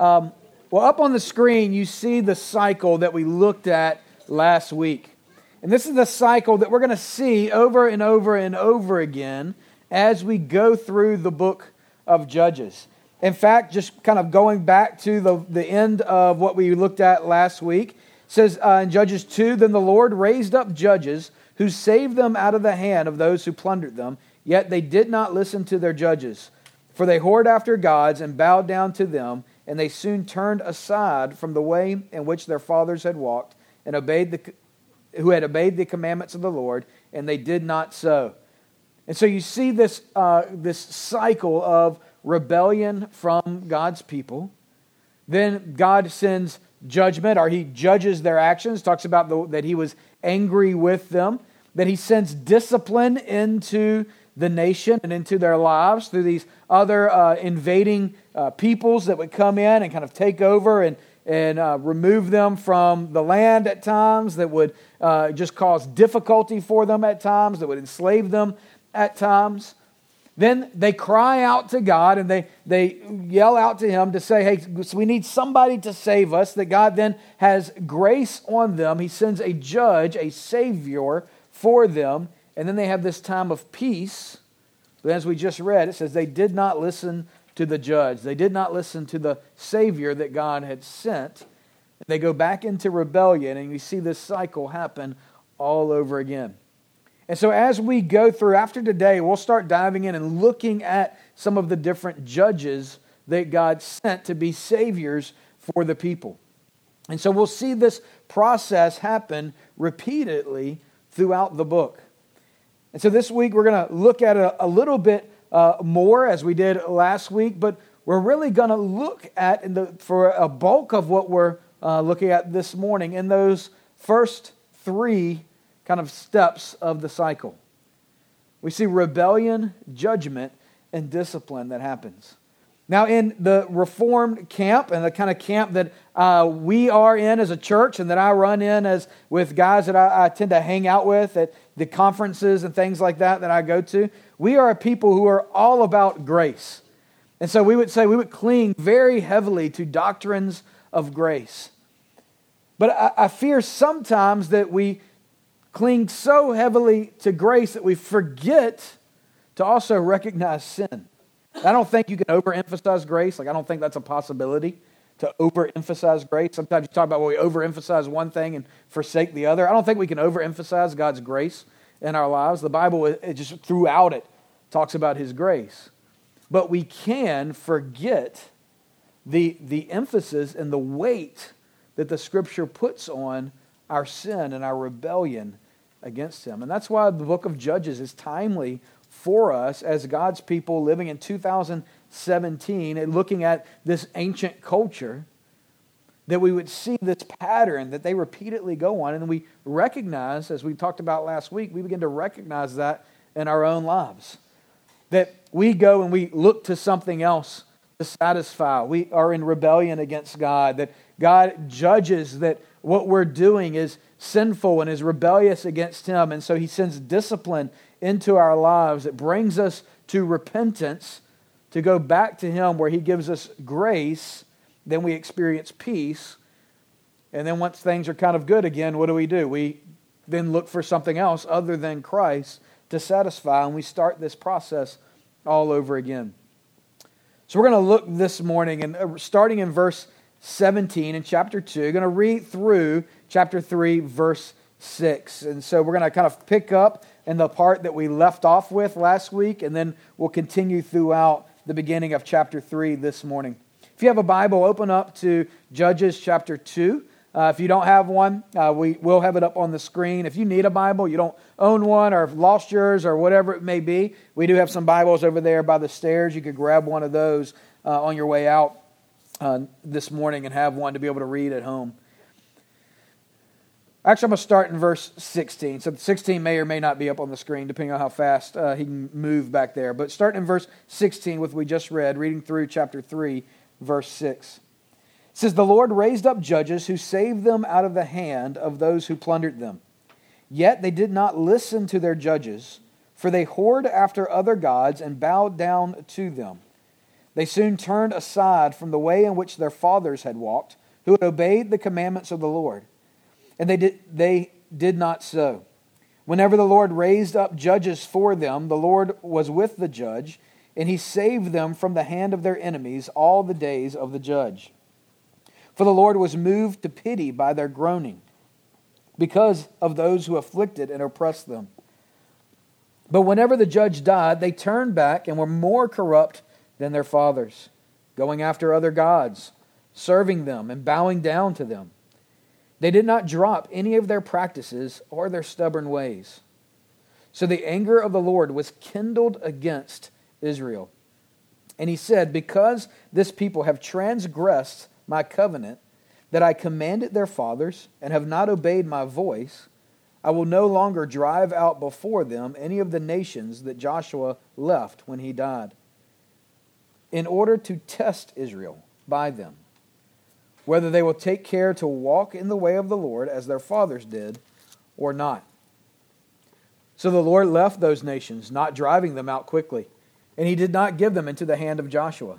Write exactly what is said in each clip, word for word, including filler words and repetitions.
Um, well, up on the screen, you see the cycle that we looked at last week. And this is the cycle that we're going to see over and over and over again as we go through the book of Judges. In fact, just kind of going back to the, the end of what we looked at last week, it says uh, in Judges two, "Then the Lord raised up judges who saved them out of the hand of those who plundered them, yet they did not listen to their judges. For they whored after gods and bowed down to them, and they soon turned aside from the way in which their fathers had walked, and obeyed the who had obeyed the commandments of the Lord, and they did not so." And so you see this uh, this cycle of rebellion from God's people. Then God sends judgment, or He judges their actions. Talks about the, that He was angry with them. That He sends discipline into the nation and into their lives through these other uh, invading uh, peoples that would come in and kind of take over and and uh, remove them from the land at times, that would uh, just cause difficulty for them at times, that would enslave them at times. Then they cry out to God and they, they yell out to Him to say, hey, so we need somebody to save us, that God then has grace on them. He sends a judge, a Savior for them, and then they have this time of peace. But as we just read, it says they did not listen to the judge. They did not listen to the Savior that God had sent. They go back into rebellion, and we see this cycle happen all over again. And so as we go through, after today, we'll start diving in and looking at some of the different judges that God sent to be saviors for the people. And so we'll see this process happen repeatedly throughout the book. And so this week we're going to look at it a little bit uh, more as we did last week, but we're really going to look at, in the, for a bulk of what we're uh, looking at this morning, in those first three kind of steps of the cycle. We see rebellion, judgment, and discipline that happens. Now, in the Reformed camp, and the kind of camp that uh, we are in as a church, and that I run in as with guys that I, I tend to hang out with at the conferences and things like that that I go to, we are a people who are all about grace. And so we would say we would cling very heavily to doctrines of grace. But I, I fear sometimes that we cling so heavily to grace that we forget to also recognize sin. I don't think you can overemphasize grace. Like, I don't think that's a possibility, to overemphasize grace. Sometimes you talk about, well, we overemphasize one thing and forsake the other. I don't think we can overemphasize God's grace in our lives. The Bible, it just throughout it, talks about His grace. But we can forget the, the emphasis and the weight that the Scripture puts on our sin and our rebellion against Him. And that's why the book of Judges is timely for us as God's people living in two thousand seventeen and looking at this ancient culture, that we would see this pattern that they repeatedly go on, and we recognize, as we talked about last week, we begin to recognize that in our own lives. That we go and we look to something else to satisfy. We are in rebellion against God, that God judges that what we're doing is sinful and is rebellious against Him, and so He sends discipline into our lives that brings us to repentance, to go back to Him where He gives us grace. Then we experience peace, and then once things are kind of good again, what do we do? We then look for something else other than Christ to satisfy, and we start this process all over again. So we're going to look this morning, and starting in verse seventeen in chapter two, going to read through chapter three, verse six. And so we're going to kind of pick up in the part that we left off with last week, and then we'll continue throughout the beginning of chapter three this morning. If you have a Bible, open up to Judges chapter two. Uh, if you don't have one, uh, we will have it up on the screen. If you need a Bible, you don't own one, or have lost yours, or whatever it may be, we do have some Bibles over there by the stairs. You could grab one of those uh, on your way out uh, this morning and have one to be able to read at home. Actually, I'm going to start in verse sixteen. So sixteen may or may not be up on the screen, depending on how fast uh, he can move back there. But starting in verse sixteen, with what we just read, reading through chapter three, verse six. It says, "The Lord raised up judges who saved them out of the hand of those who plundered them. Yet they did not listen to their judges, for they whored after other gods and bowed down to them. They soon turned aside from the way in which their fathers had walked, who had obeyed the commandments of the Lord. And they did, they did not so. Whenever the Lord raised up judges for them, the Lord was with the judge, and he saved them from the hand of their enemies all the days of the judge. For the Lord was moved to pity by their groaning, because of those who afflicted and oppressed them. But whenever the judge died, they turned back and were more corrupt than their fathers, going after other gods, serving them and bowing down to them. They did not drop any of their practices or their stubborn ways. So the anger of the Lord was kindled against Israel. And he said, because this people have transgressed my covenant that I commanded their fathers and have not obeyed my voice, I will no longer drive out before them any of the nations that Joshua left when he died, in order to test Israel by them, whether they will take care to walk in the way of the Lord as their fathers did or not. So the Lord left those nations, not driving them out quickly, and he did not give them into the hand of Joshua.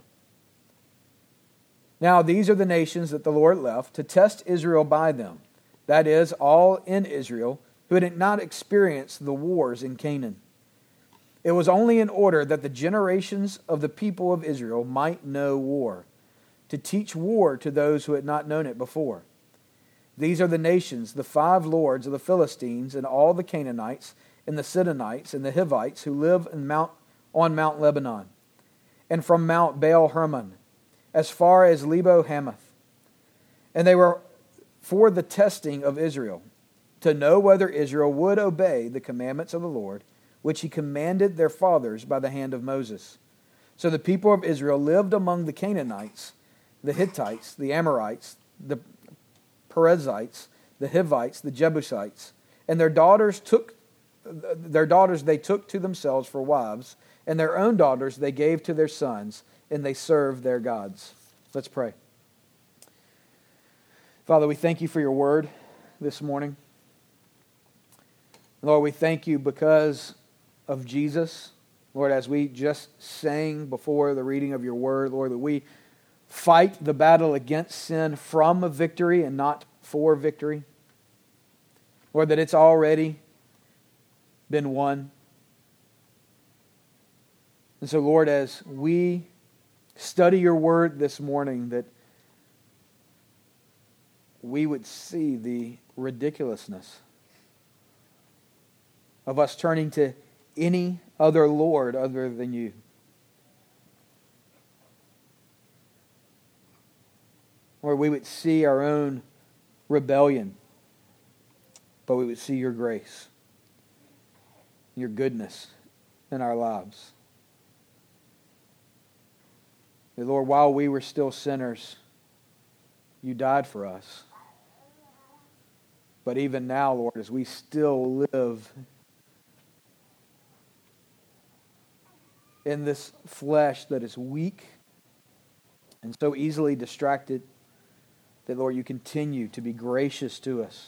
Now these are the nations that the Lord left to test Israel by them, that is, all in Israel who had not experienced the wars in Canaan. It was only in order that the generations of the people of Israel might know war, to teach war to those who had not known it before. These are the nations, the five lords of the Philistines, and all the Canaanites, and the Sidonites, and the Hivites, who live in Mount, on Mount Lebanon, and from Mount Baal Hermon, as far as Lebo Hamath. And they were for the testing of Israel, to know whether Israel would obey the commandments of the Lord, which he commanded their fathers by the hand of Moses. So the people of Israel lived among the Canaanites, the Hittites, the Amorites, the Perizzites, the Hivites, the Jebusites, and their daughters took their daughters they took to themselves for wives, and their own daughters they gave to their sons, and they served their gods. Let's pray. Father, we thank you for your word this morning. Lord, we thank you because of Jesus. Lord, as we just sang before the reading of your word, Lord, that we fight the battle against sin from a victory and not for victory. Lord, that it's already been won. And so, Lord, as we study your word this morning, that we would see the ridiculousness of us turning to any other Lord other than you. Or we would see our own rebellion, but we would see your grace, your goodness in our lives. That, Lord, while we were still sinners, you died for us. But even now, Lord, as we still live in this flesh that is weak and so easily distracted, that, Lord, you continue to be gracious to us.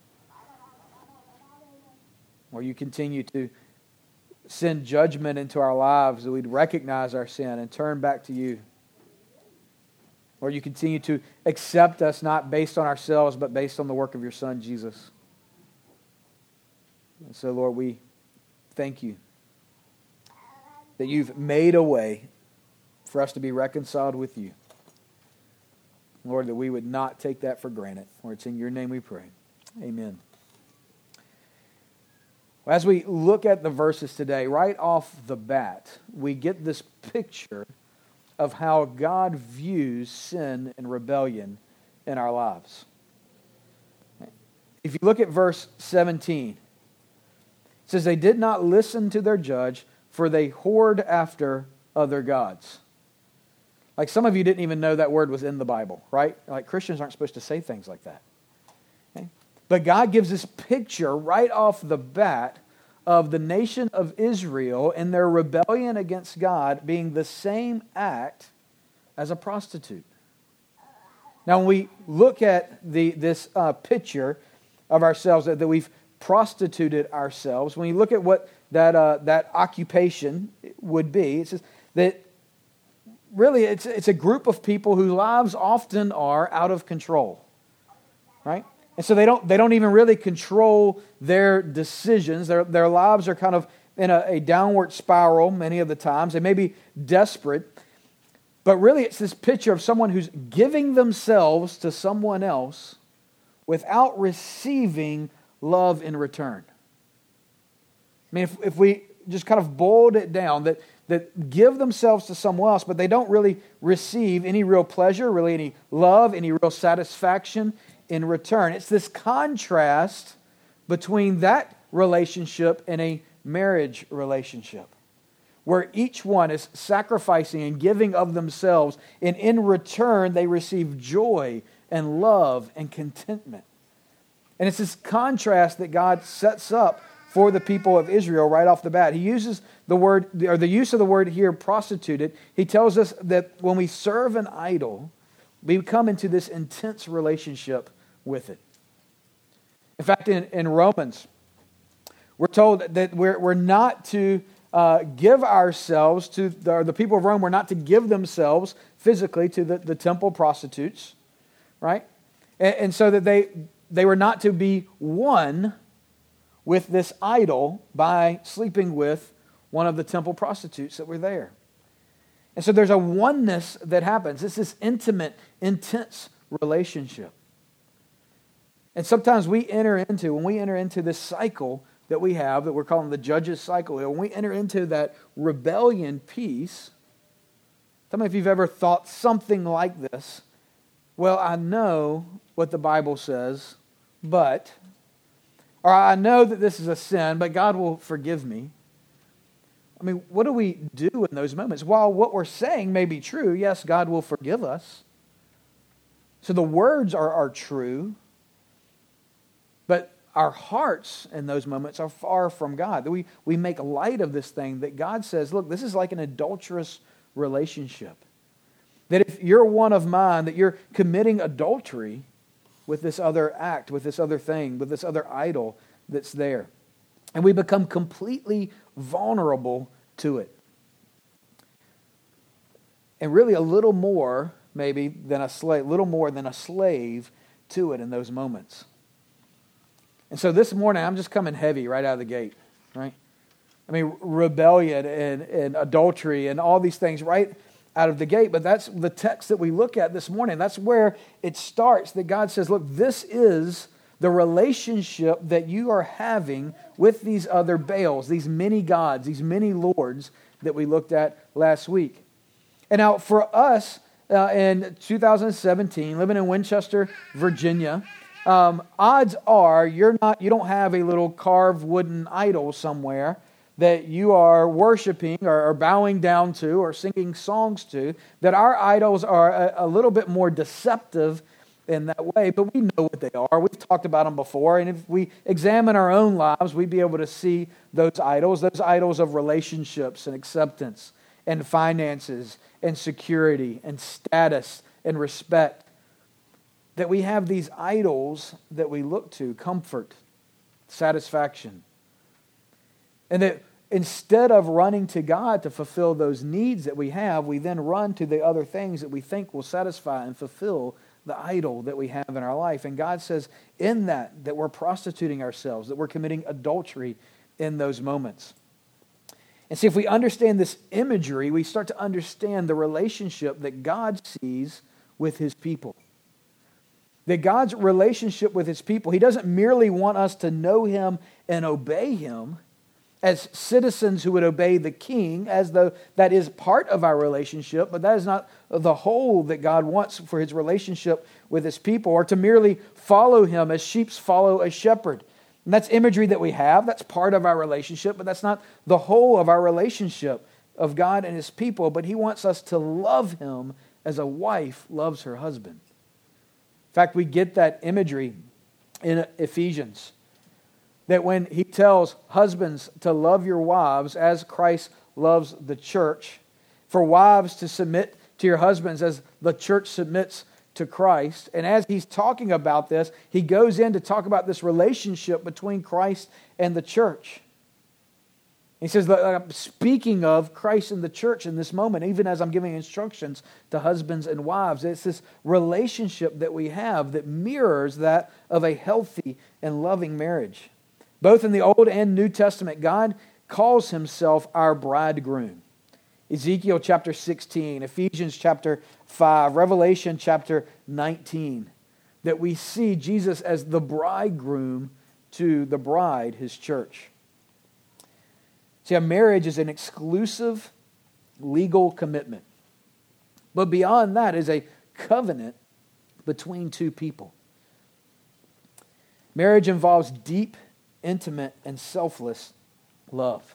Or you continue to send judgment into our lives, that we'd recognize our sin and turn back to you. Or you continue to accept us not based on ourselves, but based on the work of your Son, Jesus. And so, Lord, we thank you that you've made a way for us to be reconciled with you. Lord, that we would not take that for granted. Lord, it's in your name we pray. Amen. As we look at the verses today, right off the bat, we get this picture of how God views sin and rebellion in our lives. If you look at verse seventeen, it says, they did not listen to their judge, for they whored after other gods. Like some of you didn't even know that word was in the Bible, right? Like Christians aren't supposed to say things like that. Okay? But God gives this picture right off the bat of the nation of Israel and their rebellion against God being the same act as a prostitute. Now, when we look at the this uh, picture of ourselves, that, that we've prostituted ourselves, when you look at what that uh, that occupation would be, it says that really it's, it's a group of people whose lives often are out of control, right? And so they don't they don't even really control their decisions. Their, their lives are kind of in a, a downward spiral many of the times. They may be desperate, but really it's this picture of someone who's giving themselves to someone else without receiving love in return. I mean, if, if we just kind of boiled it down, that, that give themselves to someone else, but they don't really receive any real pleasure, really any love, any real satisfaction in return. It's this contrast between that relationship and a marriage relationship, where each one is sacrificing and giving of themselves, and in return they receive joy and love and contentment. And it's this contrast that God sets up for the people of Israel right off the bat. He uses the word, or the use of the word here, prostituted. He tells us that when we serve an idol, we come into this intense relationship with it. In fact, in, in Romans, we're told that we're, we're not to uh, give ourselves to, the, or the people of Rome were not to give themselves physically to the, the temple prostitutes, right? And, and so that they, they were not to be one with this idol by sleeping with one of the temple prostitutes that were there. And so there's a oneness that happens. It's this intimate, intense relationship. And sometimes we enter into, when we enter into this cycle that we have, that we're calling the judges cycle, when we enter into that rebellion piece, tell me if you've ever thought something like this. Well, I know what the Bible says, but, or I know that this is a sin, but God will forgive me. I mean, what do we do in those moments? While what we're saying may be true, yes, God will forgive us. So the words are, are true, but our hearts in those moments are far from God. We, we make light of this thing that God says, look, this is like an adulterous relationship. That if you're one of mine, that you're committing adultery with this other act, with this other thing, with this other idol that's there. And we become completely vulnerable to it. And really a little more, maybe, than a slave, little more than a slave to it in those moments. And so this morning, I'm just coming heavy right out of the gate, right? I mean, rebellion and, and adultery and all these things right out of the gate. But that's the text that we look at this morning. That's where it starts, that God says, look, this is the relationship that you are having with these other Baals, these many gods, these many lords that we looked at last week. And now for us uh, in two thousand seventeen, living in Winchester, Virginia, Um, odds are you're not, you don't have a little carved wooden idol somewhere that you are worshiping or, or bowing down to or singing songs to, that our idols are a, a little bit more deceptive in that way, but we know what they are. We've talked about them before, and if we examine our own lives, we'd be able to see those idols, those idols of relationships and acceptance and finances and security and status and respect. That we have these idols that we look to, comfort, satisfaction. And that instead of running to God to fulfill those needs that we have, we then run to the other things that we think will satisfy and fulfill the idol that we have in our life. And God says in that, that we're prostituting ourselves, that we're committing adultery in those moments. And see, if we understand this imagery, we start to understand the relationship that God sees with His people. That God's relationship with His people, He doesn't merely want us to know Him and obey Him as citizens who would obey the king, as though that is part of our relationship, but that is not the whole that God wants for His relationship with His people, or to merely follow Him as sheep follow a shepherd. And that's imagery that we have, that's part of our relationship, but that's not the whole of our relationship of God and His people, but He wants us to love Him as a wife loves her husband. In fact, we get that imagery in Ephesians, that when he tells husbands to love your wives as Christ loves the church, for wives to submit to your husbands as the church submits to Christ. And as he's talking about this, he goes in to talk about this relationship between Christ and the church. He says that I'm speaking of Christ and the church in this moment, even as I'm giving instructions to husbands and wives. It's this relationship that we have that mirrors that of a healthy and loving marriage. Both in the Old and New Testament, God calls himself our bridegroom. Ezekiel chapter sixteen, Ephesians chapter five, Revelation chapter nineteen, that we see Jesus as the bridegroom to the bride, his church. See, a marriage is an exclusive legal commitment. But beyond that is a covenant between two people. Marriage involves deep, intimate, and selfless love.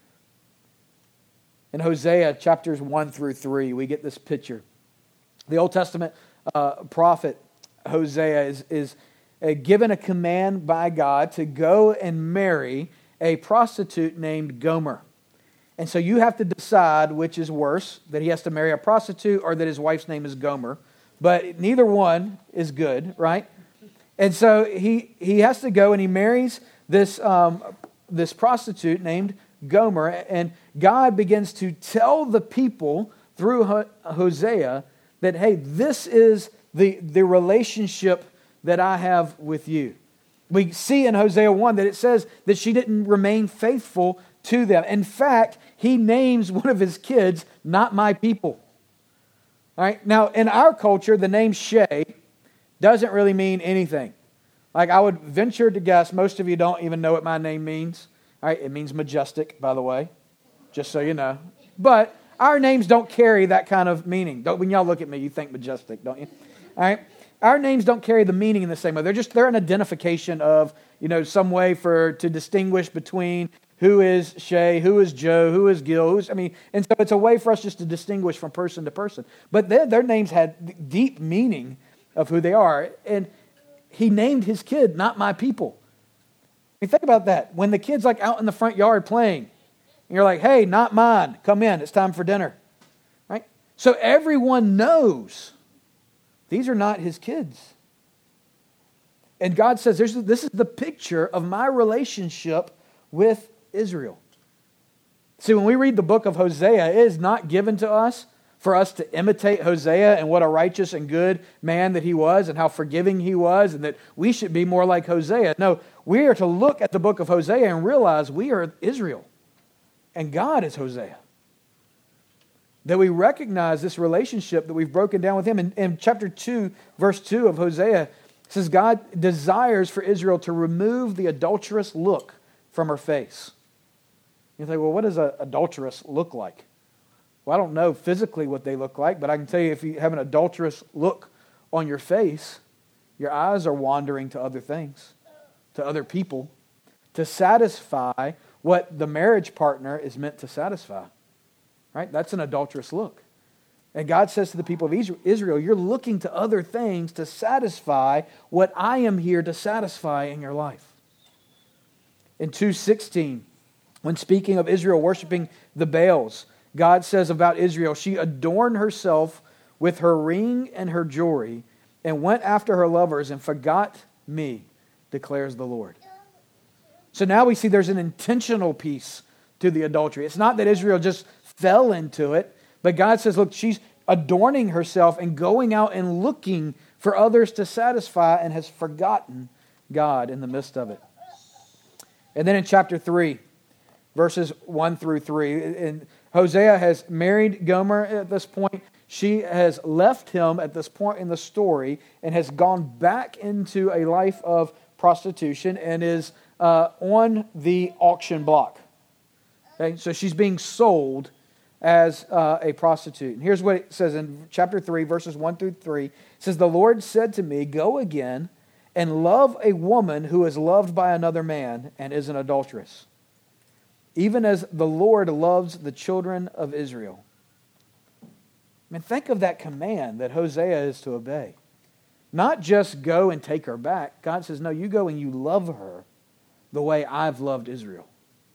In Hosea chapters one through three, we get this picture. The Old Testament uh, prophet Hosea is, is uh, given a command by God to go and marry a prostitute named Gomer. And so you have to decide which is worse, that he has to marry a prostitute or that his wife's name is Gomer. But neither one is good, right? And so he, he has to go and he marries this, um, this prostitute named Gomer. And God begins to tell the people through Hosea that, hey, this is the, the relationship that I have with you. We see in Hosea one that it says that she didn't remain faithful to them. In fact, he names one of his kids, not my people. All right. Now, in our culture, the name Shay doesn't really mean anything. Like, I would venture to guess most of you don't even know what my name means. All right. It means majestic, by the way, just so you know. But our names don't carry that kind of meaning. Don't, when y'all look at me, you think majestic, don't you? All right. Our names don't carry the meaning in the same way. They're just, they're an identification of, you know, some way for, to distinguish between who is Shay, who is Joe, who is Gil, who's, I mean, and so it's a way for us just to distinguish from person to person. But their, their names had deep meaning of who they are. And he named his kid, not my people. I mean, think about that. When the kid's like out in the front yard playing, and you're like, hey, not mine, come in, it's time for dinner. Right? So everyone knows these are not his kids. And God says, this is the picture of my relationship with Israel. See, when we read the book of Hosea, it is not given to us for us to imitate Hosea and what a righteous and good man that he was and how forgiving he was and that we should be more like Hosea. No, we are to look at the book of Hosea and realize we are Israel and God is Hosea. That we recognize this relationship that we've broken down with him. In, in chapter two, verse two of Hosea, it says God desires for Israel to remove the adulterous look from her face. You think, well, what does an adulteress look like? Well, I don't know physically what they look like, but I can tell you if you have an adulterous look on your face, your eyes are wandering to other things, to other people, to satisfy what the marriage partner is meant to satisfy. Right? That's an adulterous look. And God says to the people of Israel, you're looking to other things to satisfy what I am here to satisfy in your life. In two sixteen, when speaking of Israel worshiping the Baals, God says about Israel, she adorned herself with her ring and her jewelry and went after her lovers and forgot me, declares the Lord. So now we see there's an intentional piece to the adultery. It's not that Israel just fell into it, but God says, look, she's adorning herself and going out and looking for others to satisfy and has forgotten God in the midst of it. And then in chapter three, verses one through three, and Hosea has married Gomer at this point. She has left him at this point in the story and has gone back into a life of prostitution and is uh, on the auction block. Okay, so she's being sold as uh, a prostitute. And here's what it says in chapter three, verses one through three. It says, the Lord said to me, go again and love a woman who is loved by another man and is an adulteress, even as the Lord loves the children of Israel. I mean, think of that command that Hosea is to obey. Not just go and take her back. God says, no, you go and you love her the way I've loved Israel.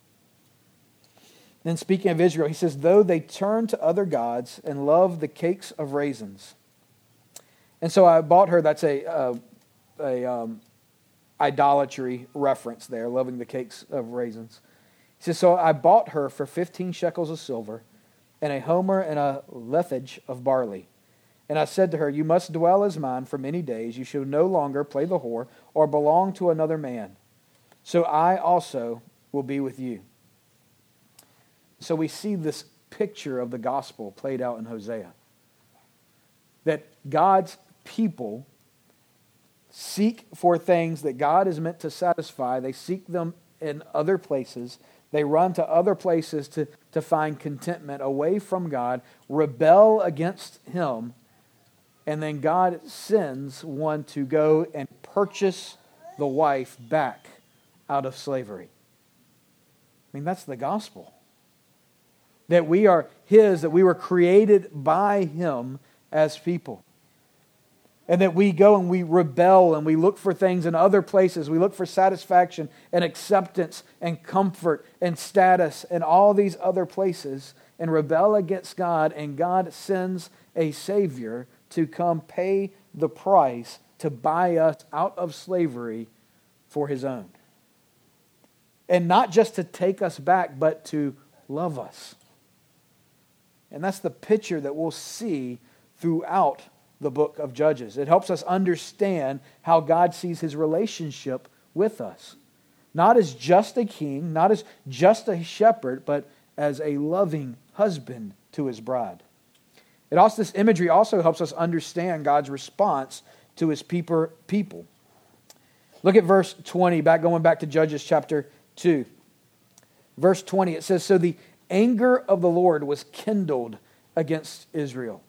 Then speaking of Israel, he says, though they turn to other gods and love the cakes of raisins. And so I bought her, that's a, uh, a um, idolatry reference there, loving the cakes of raisins. He says, so I bought her for fifteen shekels of silver and a homer and a lethage of barley. And I said to her, you must dwell as mine for many days. You shall no longer play the whore or belong to another man. So I also will be with you. So we see this picture of the gospel played out in Hosea. That God's people seek for things that God is meant to satisfy. They seek them in other places. They run to other places to, to find contentment away from God, rebel against Him, and then God sends one to go and purchase the wife back out of slavery. I mean, that's the gospel. That we are His, that we were created by Him as people. And that we go and we rebel and we look for things in other places. We look for satisfaction and acceptance and comfort and status and all these other places and rebel against God. And God sends a Savior to come pay the price to buy us out of slavery for His own. And not just to take us back, but to love us. And that's the picture that we'll see throughout the book of Judges. It helps us understand how God sees His relationship with us. Not as just a king, not as just a shepherd, but as a loving husband to His bride. It also, this imagery also helps us understand God's response to His people. Look at verse twenty, back going back to Judges chapter two. Verse twenty, it says, so the anger of the Lord was kindled against Israel.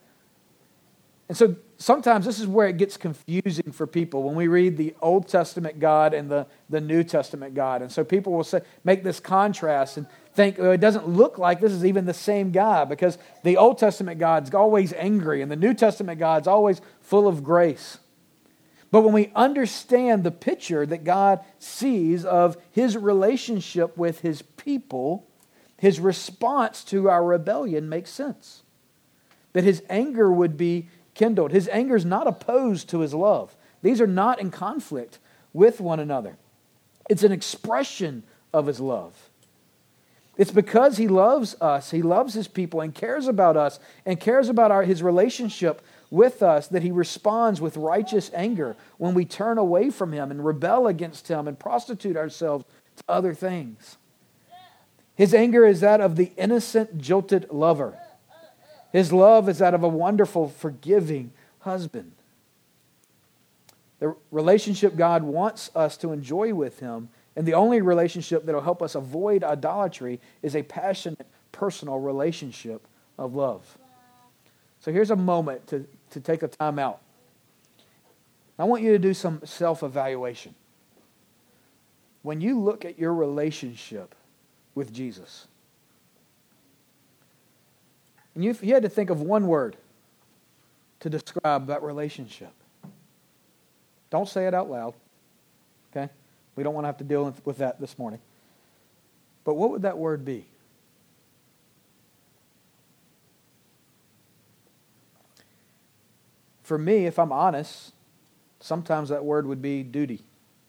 And so sometimes this is where it gets confusing for people when we read the Old Testament God and the, the New Testament God. And so people will say, make this contrast and think, oh, it doesn't look like this is even the same God, because the Old Testament God's always angry and the New Testament God's always full of grace. But when we understand the picture that God sees of His relationship with His people, His response to our rebellion makes sense. That His anger would be kindled. His anger is not opposed to His love. These are not in conflict with one another. It's an expression of His love. It's because He loves us, He loves His people and cares about us and cares about our, His relationship with us that He responds with righteous anger when we turn away from Him and rebel against Him and prostitute ourselves to other things. His anger is that of the innocent, jilted lover. His love is that of a wonderful, forgiving husband. The relationship God wants us to enjoy with Him, and the only relationship that will help us avoid idolatry, is a passionate, personal relationship of love. So here's a moment to, to take a time out. I want you to do some self-evaluation. When you look at your relationship with Jesus, and if you had to think of one word to describe that relationship, don't say it out loud, okay? We don't want to have to deal with that this morning. But what would that word be? For me, if I'm honest, sometimes that word would be duty.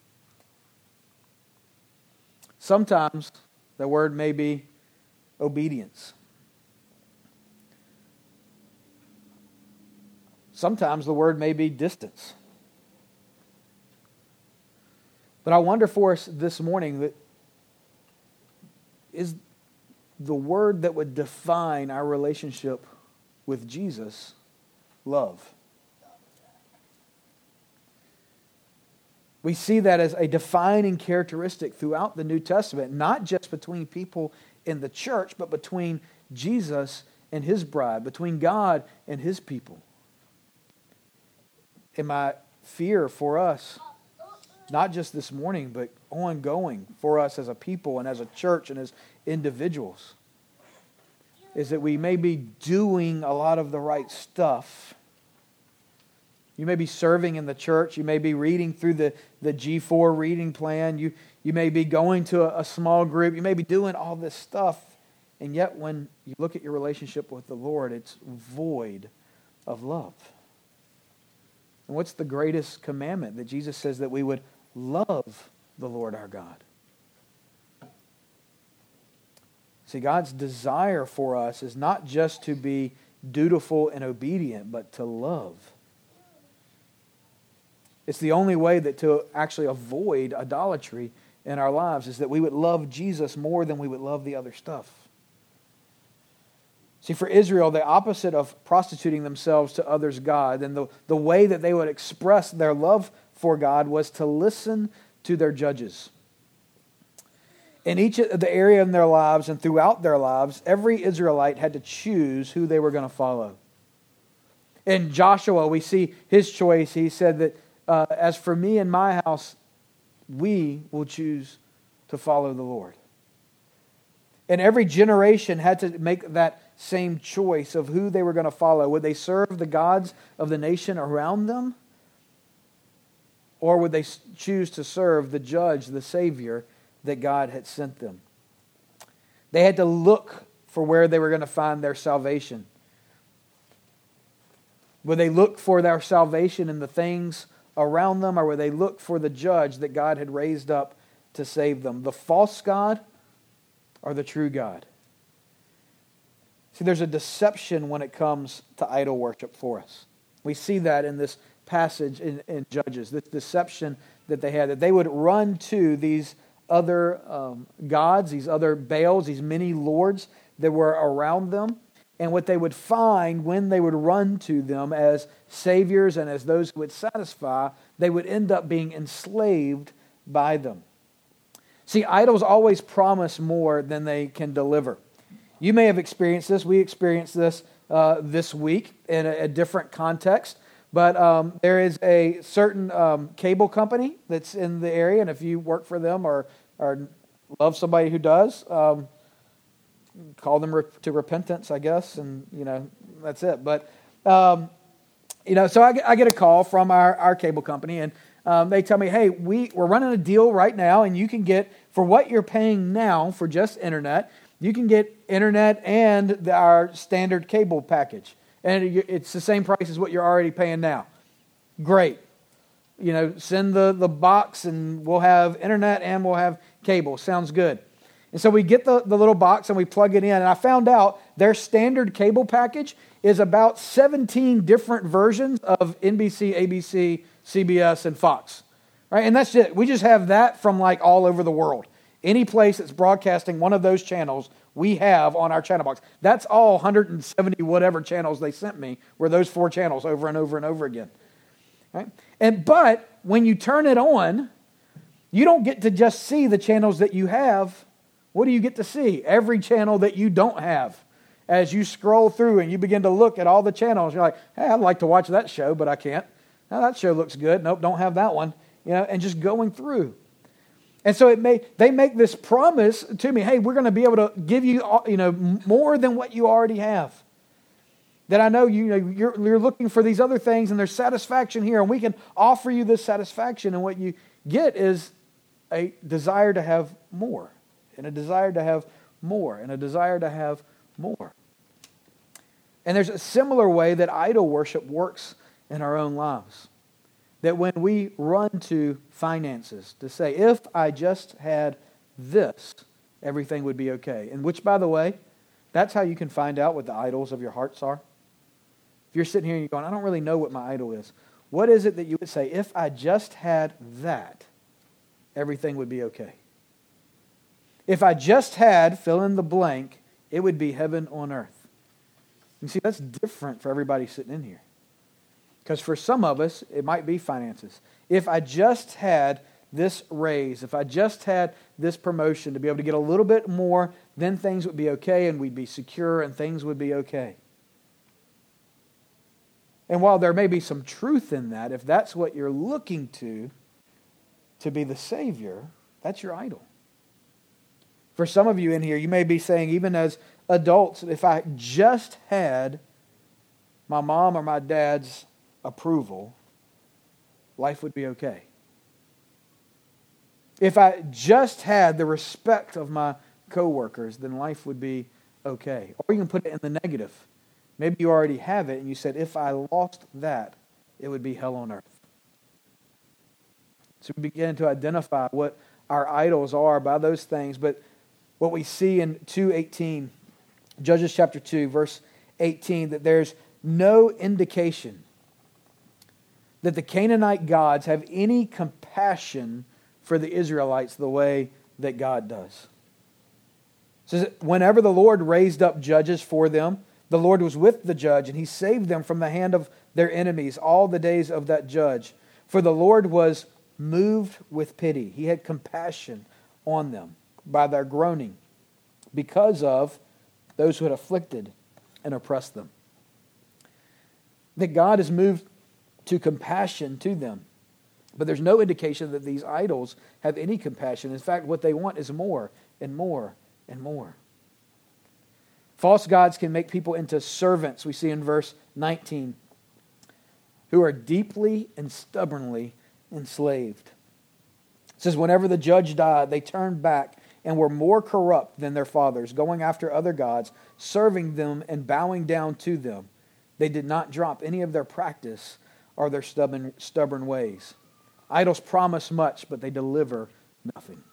Sometimes the word may be obedience. Sometimes the word may be distance. But I wonder for us this morning, that is the word that would define our relationship with Jesus love? We see that as a defining characteristic throughout the New Testament, not just between people in the church, but between Jesus and His bride, between God and His people. And my fear for us, not just this morning, but ongoing for us as a people and as a church and as individuals, is that we may be doing a lot of the right stuff. You may be serving in the church. You may be reading through the, the G four reading plan. You, you may be going to a, a small group. You may be doing all this stuff. And yet when you look at your relationship with the Lord, it's void of love. And what's the greatest commandment? That Jesus says that we would love the Lord our God. See, God's desire for us is not just to be dutiful and obedient, but to love. It's the only way that to actually avoid idolatry in our lives is that we would love Jesus more than we would love the other stuff. See, for Israel, the opposite of prostituting themselves to others' God, and the, the way that they would express their love for God was to listen to their judges. In each of the area in their lives and throughout their lives, every Israelite had to choose who they were going to follow. In Joshua, we see his choice. He said that, uh, as for me and my house, we will choose to follow the Lord. And every generation had to make that same choice of who they were going to follow. Would they serve the gods of the nation around them? Or would they choose to serve the judge, the Savior, that God had sent them? They had to look for where they were going to find their salvation. Would they look for their salvation in the things around them, or would they look for the judge that God had raised up to save them? The false God or the true God? See, there's a deception when it comes to idol worship for us. We see that in this passage in, in Judges, this deception that they had, that they would run to these other um, gods, these other Baals, these many lords that were around them. And what they would find when they would run to them as saviors and as those who would satisfy, they would end up being enslaved by them. See, idols always promise more than they can deliver. You may have experienced this. We experienced this uh, this week in a, a different context. But um, there is a certain um, cable company that's in the area, and if you work for them or, or love somebody who does, um, call them re- to repentance, I guess, and you know that's it. But um, you know, so I, I get a call from our, our cable company, and um, they tell me, "Hey, we we're running a deal right now, and you can get for what you're paying now for just internet, you can get internet and the, our standard cable package." And it's the same price as what you're already paying now. Great. You know, send the, the box and we'll have internet and we'll have cable. Sounds good. And so we get the, the little box and we plug it in. And I found out their standard cable package is about seventeen different versions of N B C, A B C, C B S, and Fox. Right? And that's it. We just have that from like all over the world. Any place that's broadcasting one of those channels, we have on our channel box. That's all one hundred seventy whatever channels they sent me were those four channels over and over and over again. Right? And but when you turn it on, you don't get to just see the channels that you have. What do you get to see? Every channel that you don't have. As you scroll through and you begin to look at all the channels, you're like, hey, I'd like to watch that show, but I can't. Now that show looks good. Nope, don't have that one. You know, and just going through. And so it may they make this promise to me, hey, we're going to be able to give you, you know, more than what you already have. That I know you know you're, you're looking for these other things, and there's satisfaction here, and we can offer you this satisfaction. And what you get is a desire to have more, and a desire to have more, and a desire to have more. And there's a similar way that idol worship works in our own lives. That when we run to finances to say, if I just had this, everything would be okay. And which, by the way, that's how you can find out what the idols of your hearts are. If you're sitting here and you're going, I don't really know what my idol is. What is it that you would say, if I just had that, everything would be okay? If I just had, fill in the blank, it would be heaven on earth. You see, that's different for everybody sitting in here. Because for some of us, it might be finances. If I just had this raise, if I just had this promotion to be able to get a little bit more, then things would be okay and we'd be secure and things would be okay. And while there may be some truth in that, if that's what you're looking to, to be the Savior, that's your idol. For some of you in here, you may be saying, even as adults, if I just had my mom or my dad's approval, life would be okay. If I just had the respect of my coworkers, then life would be okay. Or you can put it in the negative. Maybe you already have it and you said, if I lost that, it would be hell on earth. So we begin to identify what our idols are by those things. But what we see in two eighteen, Judges chapter two, verse eighteen, that there's no indication that the Canaanite gods have any compassion for the Israelites the way that God does. It says that whenever the Lord raised up judges for them, the Lord was with the judge, and he saved them from the hand of their enemies all the days of that judge. For the Lord was moved with pity. He had compassion on them by their groaning because of those who had afflicted and oppressed them. That God is moved to compassion to them. But there's no indication that these idols have any compassion. In fact, what they want is more and more and more. False gods can make people into servants, we see in verse nineteen, who are deeply and stubbornly enslaved. It says, whenever the judge died, they turned back and were more corrupt than their fathers, going after other gods, serving them and bowing down to them. They did not drop any of their practice or their stubborn, stubborn ways. Idols promise much, but they deliver nothing.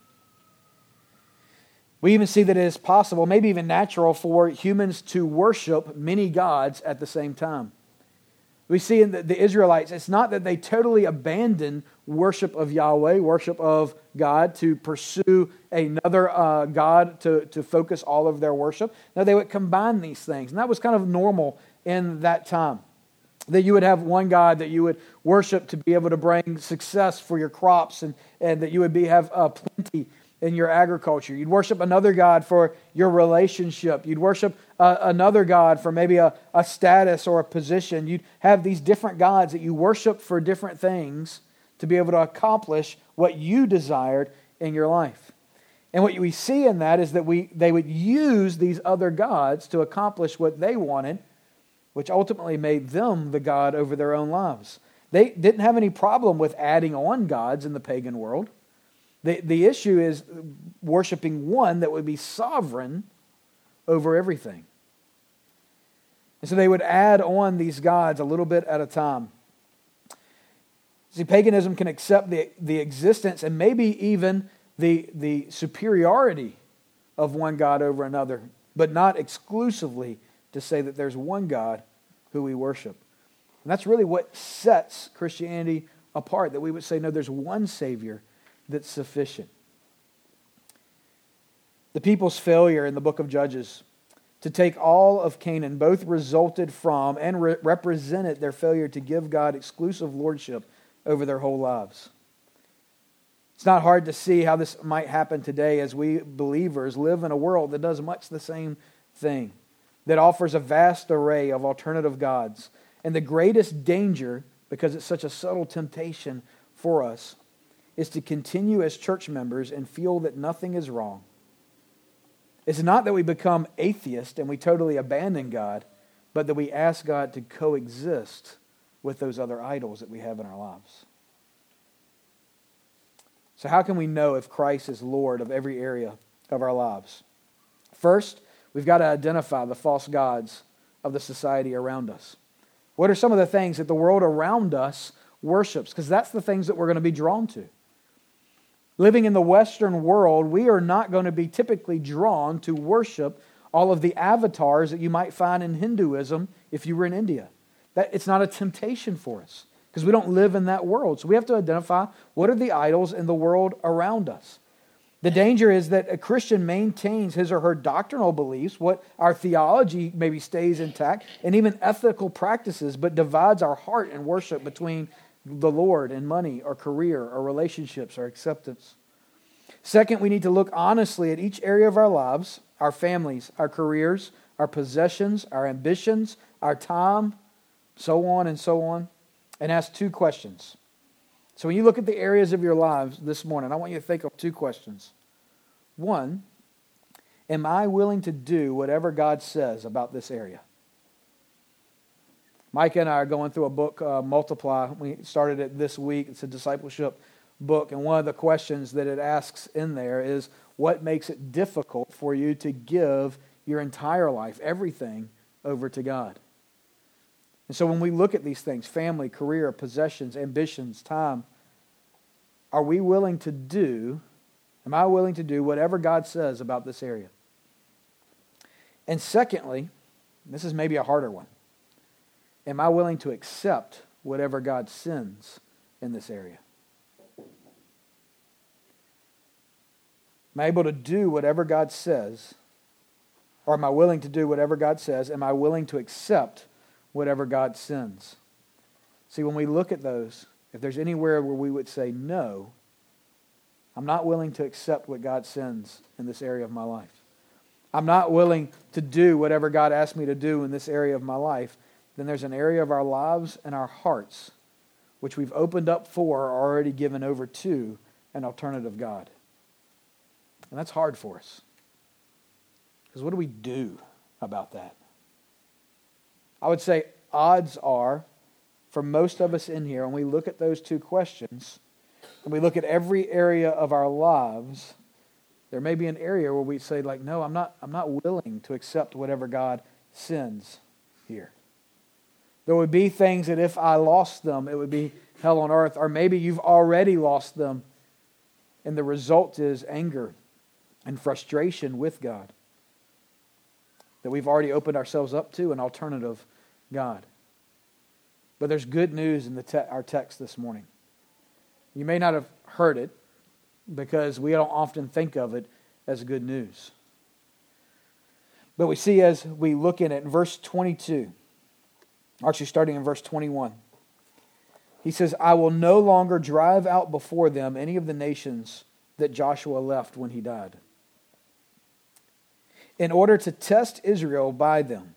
We even see that it is possible, maybe even natural, for humans to worship many gods at the same time. We see in the, the Israelites, it's not that they totally abandon worship of Yahweh, worship of God, to pursue another uh, God to, to focus all of their worship. No, they would combine these things. And that was kind of normal in that time. That you would have one God that you would worship to be able to bring success for your crops, and, and that you would be have uh, plenty in your agriculture. You'd worship another God for your relationship. You'd worship uh, another God for maybe a, a status or a position. You'd have these different gods that you worship for different things to be able to accomplish what you desired in your life. And what we see in that is that we they would use these other gods to accomplish what they wanted, which ultimately made them the God over their own lives. They didn't have any problem with adding on gods in the pagan world. The, the issue is worshiping one that would be sovereign over everything. And so they would add on these gods a little bit at a time. See, paganism can accept the, the existence and maybe even the, the superiority of one God over another, but not exclusively to say that there's one God who we worship. And that's really what sets Christianity apart, that we would say, no, there's one Savior that's sufficient. The people's failure in the book of Judges to take all of Canaan both resulted from and re- represented their failure to give God exclusive lordship over their whole lives. It's not hard to see how this might happen today as we believers live in a world that does much the same thing, that offers a vast array of alternative gods. And the greatest danger, because it's such a subtle temptation for us, is to continue as church members and feel that nothing is wrong. It's not that we become atheist and we totally abandon God, but that we ask God to coexist with those other idols that we have in our lives. So how can we know if Christ is Lord of every area of our lives? First, we've got to identify the false gods of the society around us. What are some of the things that the world around us worships? Because that's the things that we're going to be drawn to. Living in the Western world, we are not going to be typically drawn to worship all of the avatars that you might find in Hinduism if you were in India. That it's not a temptation for us because we don't live in that world. So we have to identify what are the idols in the world around us. The danger is that a Christian maintains his or her doctrinal beliefs, what our theology maybe stays intact, and even ethical practices, but divides our heart and worship between the Lord and money or career or relationships or acceptance. Second, we need to look honestly at each area of our lives, our families, our careers, our possessions, our ambitions, our time, so on and so on, and ask two questions. So when you look at the areas of your lives this morning, I want you to think of two questions. One, am I willing to do whatever God says about this area? Micah and I are going through a book, uh, Multiply. We started it this week. It's a discipleship book. And one of the questions that it asks in there is, what makes it difficult for you to give your entire life, everything, over to God? And so when we look at these things, family, career, possessions, ambitions, time, are we willing to do, Am I willing to do whatever God says about this area? And secondly, this is maybe a harder one. Am I willing to accept whatever God sends in this area? Am I able to do whatever God says? Or am I willing to do whatever God says? Am I willing to accept whatever God sends? See, when we look at those, if there's anywhere where we would say, no, I'm not willing to accept what God sends in this area of my life. I'm not willing to do whatever God asked me to do in this area of my life, then there's an area of our lives and our hearts which we've opened up for or already given over to an alternative God. And that's hard for us. Because what do we do about that? I would say odds are, for most of us in here, when we look at those two questions, and we look at every area of our lives, there may be an area where we say, like, no, I'm not, I'm not willing to accept whatever God sends here. There would be things that if I lost them, it would be hell on earth. Or maybe you've already lost them, and the result is anger and frustration with God. That we've already opened ourselves up to an alternative God. But there's good news in the te- our text this morning. You may not have heard it because we don't often think of it as good news. But we see as we look in it in verse twenty-two, actually starting in verse twenty-one, he says, I will no longer drive out before them any of the nations that Joshua left when he died, in order to test Israel by them,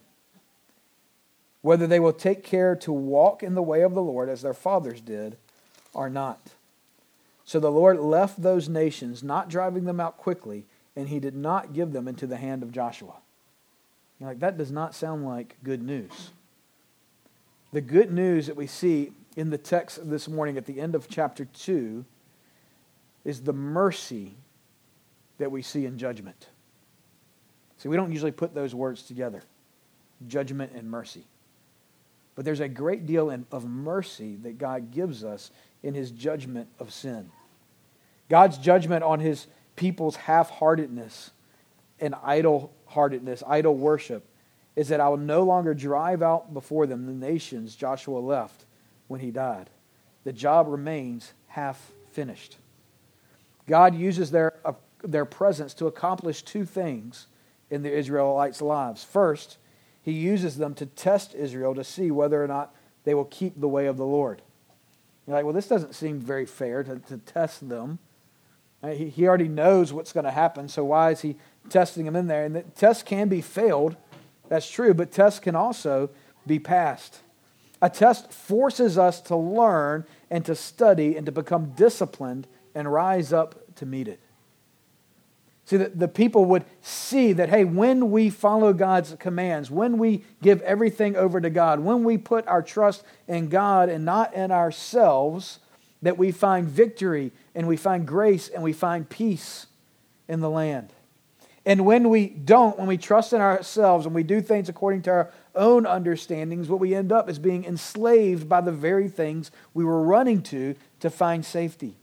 whether they will take care to walk in the way of the Lord as their fathers did or not. So the Lord left those nations, not driving them out quickly, and he did not give them into the hand of Joshua. You're like, that does not sound like good news. The good news that we see in the text this morning at the end of chapter two is the mercy that we see in judgment. See, we don't usually put those words together, judgment and mercy. But there's a great deal in, of mercy that God gives us in his judgment of sin. God's judgment on his people's half-heartedness and idle-heartedness, idol worship, is that I will no longer drive out before them the nations Joshua left when he died. The job remains half finished. God uses their, uh, their presence to accomplish two things in the Israelites' lives. First, he uses them to test Israel to see whether or not they will keep the way of the Lord. You're like, well, this doesn't seem very fair to, to test them. He, he already knows what's going to happen, so why is he testing them in there? And the test can be failed, that's true, but tests can also be passed. A test forces us to learn and to study and to become disciplined and rise up to meet it. See, the, the people would see that, hey, when we follow God's commands, when we give everything over to God, when we put our trust in God and not in ourselves, that we find victory and we find grace and we find peace in the land. And when we don't, when we trust in ourselves and we do things according to our own understandings, what we end up is being enslaved by the very things we were running to to find safety.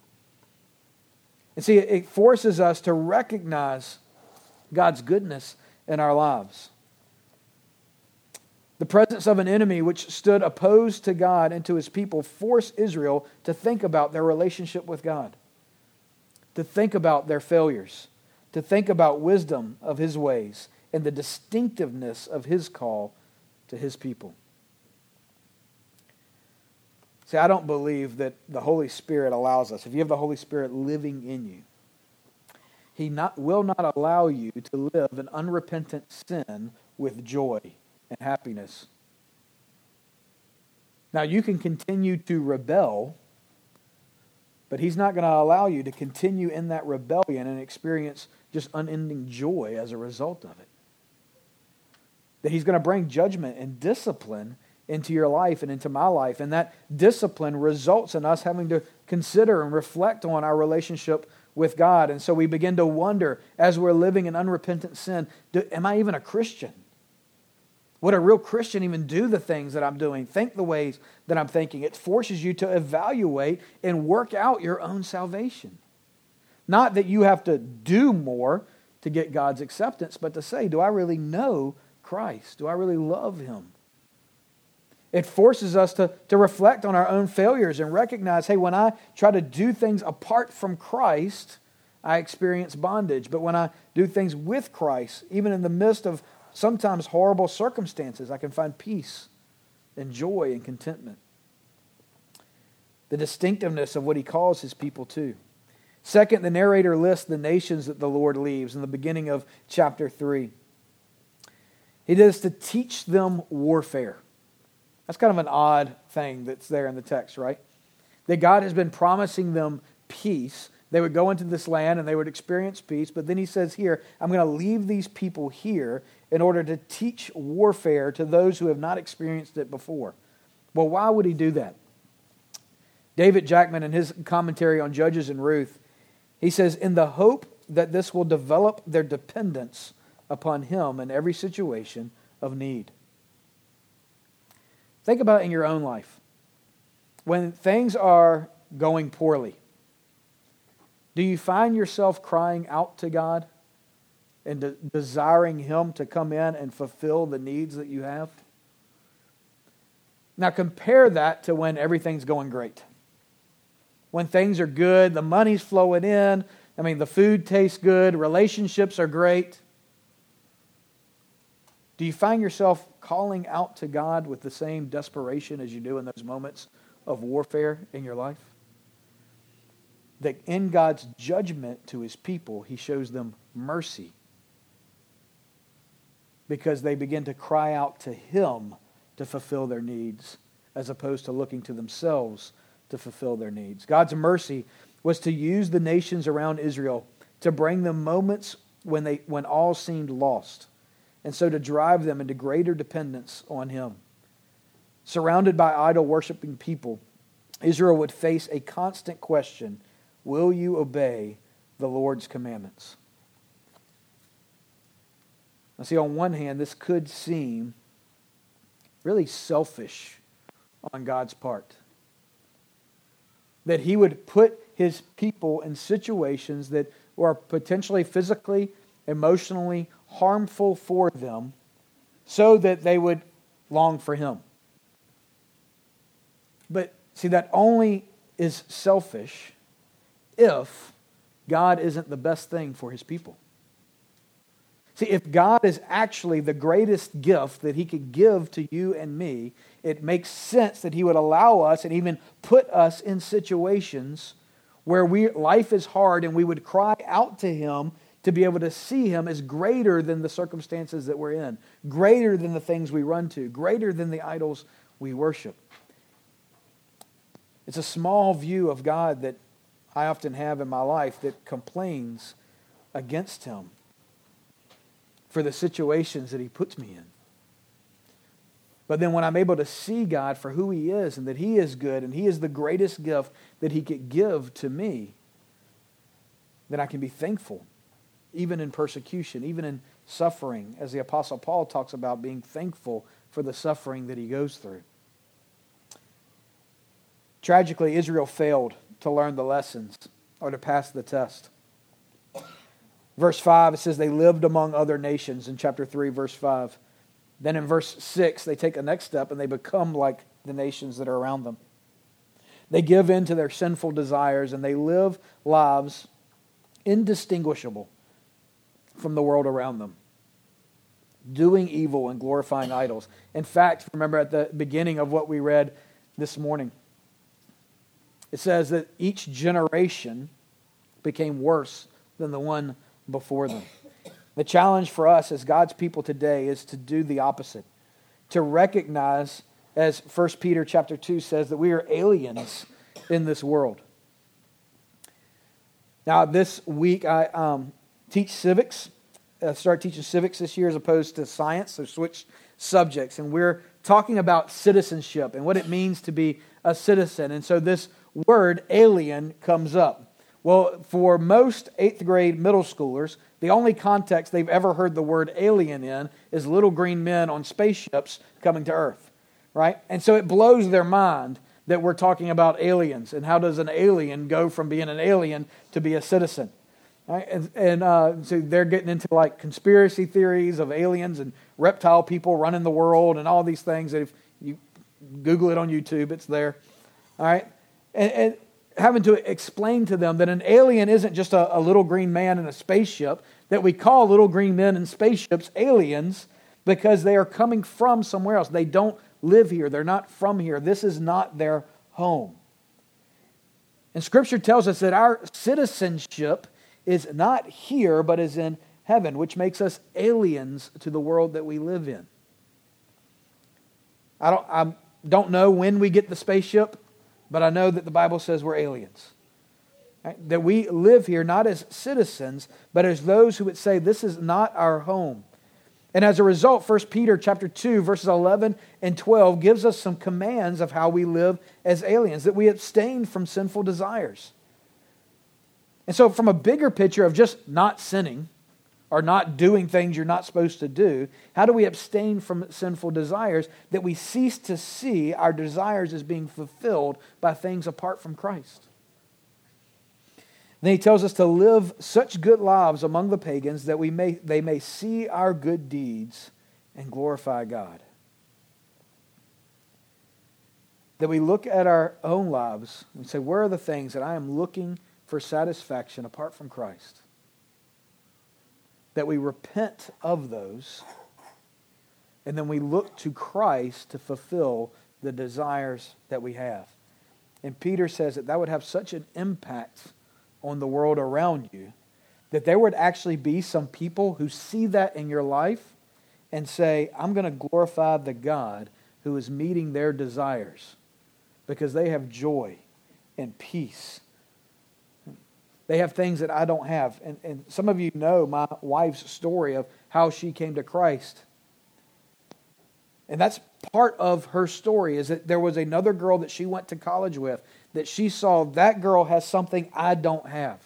And see, it forces us to recognize God's goodness in our lives. The presence of an enemy which stood opposed to God and to his people forced Israel to think about their relationship with God, to think about their failures, to think about wisdom of his ways and the distinctiveness of his call to his people. See, I don't believe that the Holy Spirit allows us, if you have the Holy Spirit living in you, he not, will not allow you to live an unrepentant sin with joy and happiness. Now, you can continue to rebel, but he's not going to allow you to continue in that rebellion and experience just unending joy as a result of it. That he's going to bring judgment and discipline into your life and into my life. And that discipline results in us having to consider and reflect on our relationship with God. And so we begin to wonder, as we're living in unrepentant sin, do, am I even a Christian? Would a real Christian even do the things that I'm doing, think the ways that I'm thinking? It forces you to evaluate and work out your own salvation. Not that you have to do more to get God's acceptance, but to say, do I really know Christ? Do I really love him? It forces us to, to reflect on our own failures and recognize, hey, when I try to do things apart from Christ, I experience bondage. But when I do things with Christ, even in the midst of sometimes horrible circumstances, I can find peace and joy and contentment. The distinctiveness of what he calls his people to. Second, the narrator lists the nations that the Lord leaves in the beginning of chapter three. He does to teach them warfare. That's kind of an odd thing that's there in the text, right? That God has been promising them peace. They would go into this land and they would experience peace. But then he says here, I'm going to leave these people here in order to teach warfare to those who have not experienced it before. Well, why would he do that? David Jackman, in his commentary on Judges and Ruth, he says, in the hope that this will develop their dependence upon him in every situation of need. Think about it in your own life. When things are going poorly, do you find yourself crying out to God and de- desiring him to come in and fulfill the needs that you have? Now compare that to when everything's going great. When things are good, the money's flowing in, I mean, the food tastes good, relationships are great. Do you find yourself calling out to God with the same desperation as you do in those moments of warfare in your life? That in God's judgment to his people, he shows them mercy because they begin to cry out to him to fulfill their needs as opposed to looking to themselves to fulfill their needs. God's mercy was to use the nations around Israel to bring them moments when they when all seemed lost, and so to drive them into greater dependence on him. Surrounded by idol-worshiping people, Israel would face a constant question, will you obey the Lord's commandments? Now see, on one hand, this could seem really selfish on God's part. That he would put his people in situations that were potentially physically, emotionally harmful for them so that they would long for him. But see, that only is selfish if God isn't the best thing for his people. See, if God is actually the greatest gift that he could give to you and me, it makes sense that he would allow us and even put us in situations where we life is hard and we would cry out to him to be able to see him as greater than the circumstances that we're in, greater than the things we run to, greater than the idols we worship. It's a small view of God that I often have in my life that complains against him for the situations that he puts me in. But then when I'm able to see God for who he is and that he is good and he is the greatest gift that he could give to me, then I can be thankful, even in persecution, even in suffering, as the Apostle Paul talks about being thankful for the suffering that he goes through. Tragically, Israel failed to learn the lessons or to pass the test. Verse five, it says they lived among other nations in chapter three, verse five. Then in verse six, they take the next step and they become like the nations that are around them. They give in to their sinful desires and they live lives indistinguishable from the world around them, doing evil and glorifying idols. In fact, remember at the beginning of what we read this morning, it says that each generation became worse than the one before them. The challenge for us as God's people today is to do the opposite, to recognize, as First Peter chapter two says, that we are aliens in this world. Now, this week I um, teach civics. I started teaching civics this year as opposed to science, so switched subjects. And we're talking about citizenship and what it means to be a citizen. And so this word alien comes up. Well, for most eighth grade middle schoolers, the only context they've ever heard the word alien in is little green men on spaceships coming to Earth, right? And so it blows their mind that we're talking about aliens. And how does an alien go from being an alien to be a citizen? Right? And, and uh, so they're getting into like conspiracy theories of aliens and reptile people running the world and all these things. If you Google it on YouTube, it's there. All right, and, and having to explain to them that an alien isn't just a, a little green man in a spaceship, that we call little green men in spaceships aliens because they are coming from somewhere else. They don't live here. They're not from here. This is not their home. And Scripture tells us that our citizenship is not here, but is in heaven, which makes us aliens to the world that we live in. I don't, I don't know when we get the spaceship, but I know that the Bible says we're aliens. Right? That we live here not as citizens, but as those who would say this is not our home. And as a result, First Peter chapter two, verses eleven and twelve gives us some commands of how we live as aliens, that we abstain from sinful desires. And so from a bigger picture of just not sinning or not doing things you're not supposed to do, how do we abstain from sinful desires? That we cease to see our desires as being fulfilled by things apart from Christ. Then he tells us to live such good lives among the pagans that we may they may see our good deeds and glorify God. That we look at our own lives and say, where are the things that I am looking for satisfaction apart from Christ? That we repent of those, and then we look to Christ to fulfill the desires that we have. And Peter says that that would have such an impact on the world around you, that there would actually be some people who see that in your life and say, I'm going to glorify the God who is meeting their desires, because they have joy and peace. They have things that I don't have. And, and some of you know my wife's story of how she came to Christ. And that's part of her story, is that there was another girl that she went to college with, that she saw that girl has something I don't have.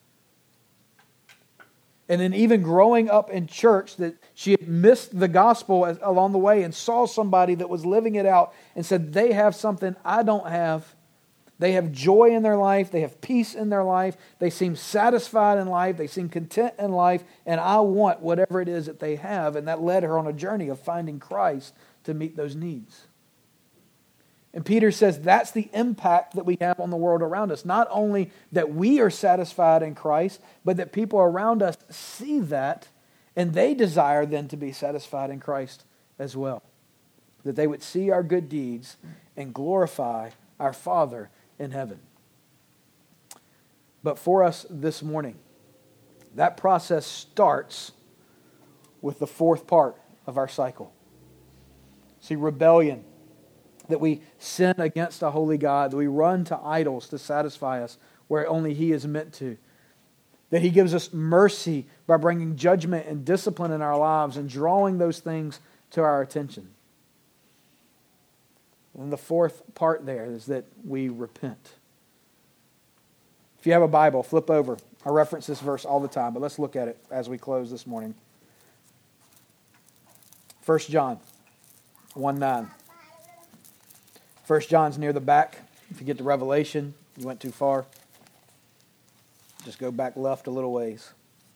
And then even growing up in church, that she had missed the gospel as, along the way, and saw somebody that was living it out and said, they have something I don't have. They have joy in their life. They have peace in their life. They seem satisfied in life. They seem content in life. And I want whatever it is that they have. And that led her on a journey of finding Christ to meet those needs. And Peter says that's the impact that we have on the world around us. Not only that we are satisfied in Christ, but that people around us see that, and they desire then to be satisfied in Christ as well. That they would see our good deeds and glorify our Father in heaven. But for us this morning, that process starts with the fourth part of our cycle. See, rebellion, that we sin against a holy God, that we run to idols to satisfy us where only He is meant to. That He gives us mercy by bringing judgment and discipline in our lives and drawing those things to our attention. And the fourth part there is that we repent. If you have a Bible, flip over. I reference this verse all the time, but let's look at it as we close this morning. First John one nine. First John's near the back. If you get to Revelation, you went too far. Just go back left a little ways.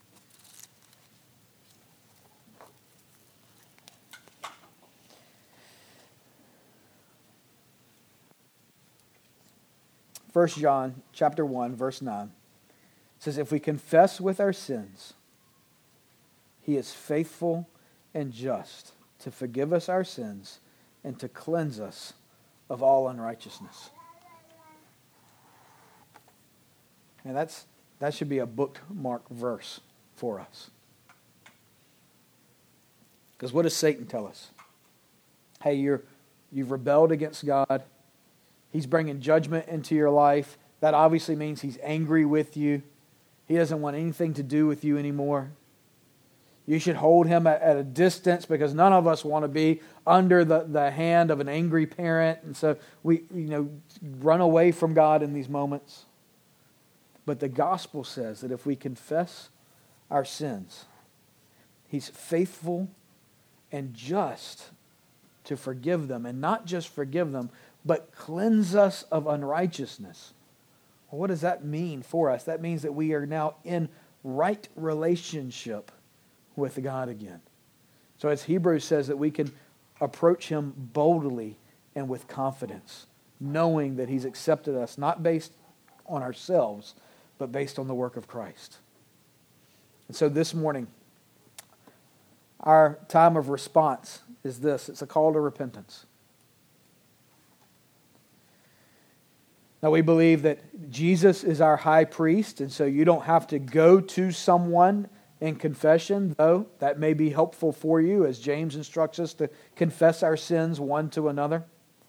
First John chapter one, verse nine says, if we confess with our sins, He is faithful and just to forgive us our sins and to cleanse us of all unrighteousness. And that's that should be a bookmark verse for us. Because what does Satan tell us? Hey, you're you've rebelled against God. He's bringing judgment into your life. That obviously means He's angry with you. He doesn't want anything to do with you anymore. You should hold Him at, at a distance, because none of us want to be under the, the hand of an angry parent. And so we you know run away from God in these moments. But the gospel says that if we confess our sins, He's faithful and just to forgive them. And not just forgive them, but cleanse us of unrighteousness. Well, what does that mean for us? That means that we are now in right relationship with God again. So as Hebrews says, that we can approach him boldly and with confidence, knowing that he's accepted us, not based on ourselves, but based on the work of Christ. And so this morning, our time of response is this. It's a call to repentance. Now, we believe that Jesus is our high priest, and so you don't have to go to someone in confession, though that may be helpful for you, as James instructs us to confess our sins one to another.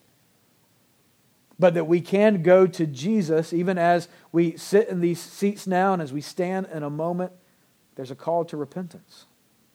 But that we can go to Jesus, even as we sit in these seats now and as we stand in a moment, there's a call to repentance.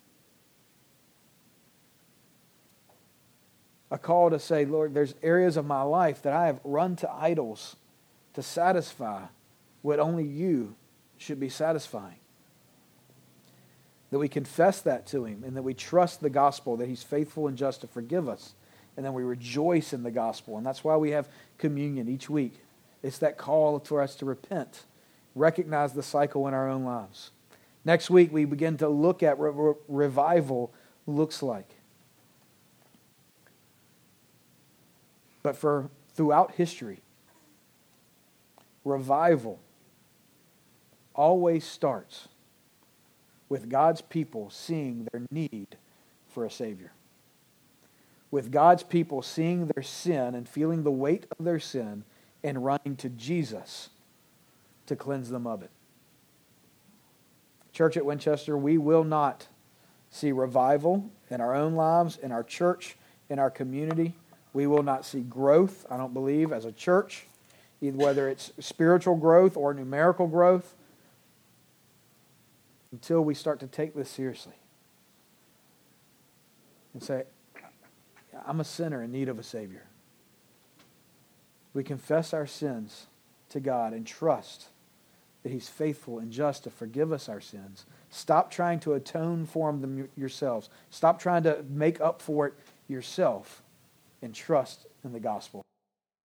A call to say, Lord, there's areas of my life that I have run to idols to satisfy what only you should be satisfying. That we confess that to him, and that we trust the gospel, that he's faithful and just to forgive us. And then we rejoice in the gospel. And that's why we have communion each week. It's that call for us to repent, recognize the cycle in our own lives. Next week, we begin to look at what re- revival looks like. But for throughout history, revival always starts with God's people seeing their need for a Savior. With God's people seeing their sin and feeling the weight of their sin and running to Jesus to cleanse them of it. Church at Winchester, we will not see revival in our own lives, in our church, in our community. We will not see growth, I don't believe, as a church, either whether it's spiritual growth or numerical growth, until we start to take this seriously and say, I'm a sinner in need of a Savior. We confess our sins to God and trust that he's faithful and just to forgive us our sins. Stop trying to atone for them yourselves. Stop trying to make up for it yourself, and trust in the gospel.